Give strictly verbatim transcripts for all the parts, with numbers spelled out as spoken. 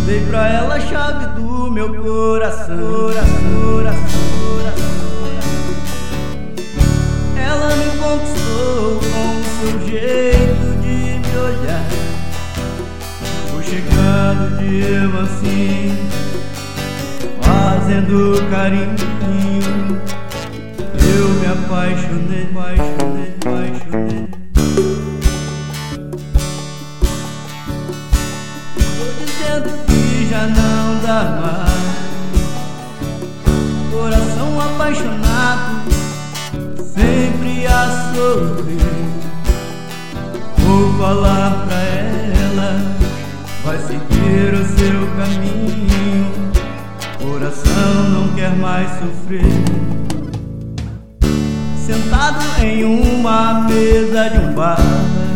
Dei pra ela a chave do meu coração, coração, coração, coração. Ela me conquistou com o seu jeito de me olhar. Foi chegando de mansinho, fazendo carinho. Eu me apaixonei, apaixonei, apaixonei. Tô dizendo que já não dá mais. Coração apaixonado, sempre a sofrer. Vou falar pra ela, vai seguir o seu caminho. Coração não quer mais sofrer. Sentado em uma mesa de um bar,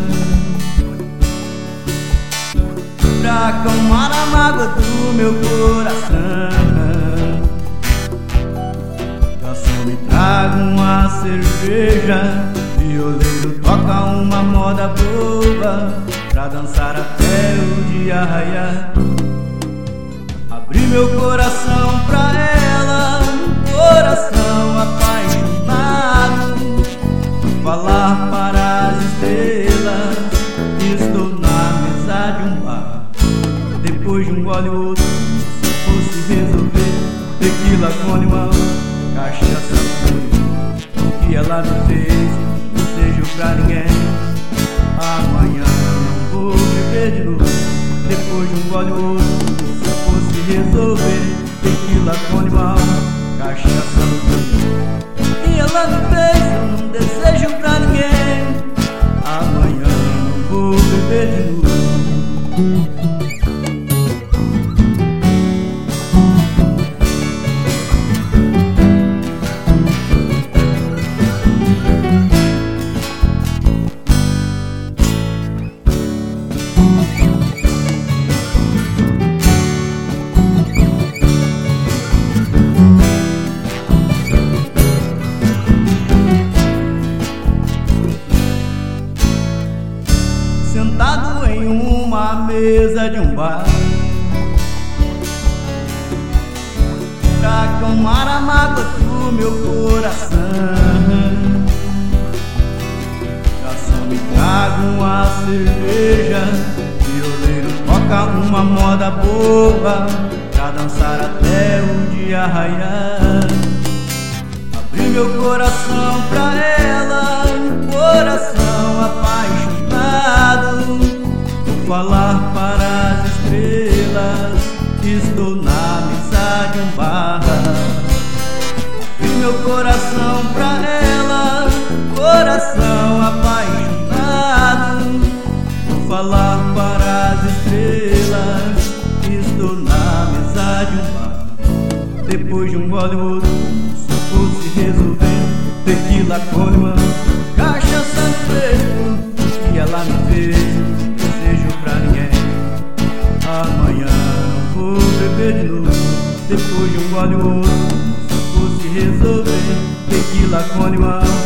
pra acalmar a mágoa do meu coração, garçom, me traga uma cerveja, violeiro toca uma moda boa, pra dançar até o dia raiar. Abri meu coração pra ela, um coração apaixonado. Falar para as estrelas, estou na mesa de um bar. Depois de um gole ou outro, se fosse resolver, tequila com limão, cachaça fria. O que ela me fez, não seja pra ninguém. Amanhã não vou beber de novo. Depois de um gole ou outro, se fosse resolver, tequila com limão, cachaça fria. O que ela me fez, eu não desejo pra ninguém. Amanhã não vou beber de novo. Sentado em uma mesa de um bar, pra acalmar a mágoa do meu coração, garçom, me traga uma cerveja, violeiro toca uma moda boa, pra dançar até o dia raiar. Abri meu coração pra ela, um coração apaixonado. Vou falar para as estrelas, estou na mesa de um bar. Abri meu coração pra ela, um coração apaixonado. Vou falar para as estrelas, estou na mesa de um bar. Depois de um gole ou outro, se fosse resolver, tequila com limão, cachaça no peito. Que ela me fez, não desejo pra ninguém. Amanhã não vou beber de novo. Depois de um gole ou outro, se fosse resolver, tequila com limão,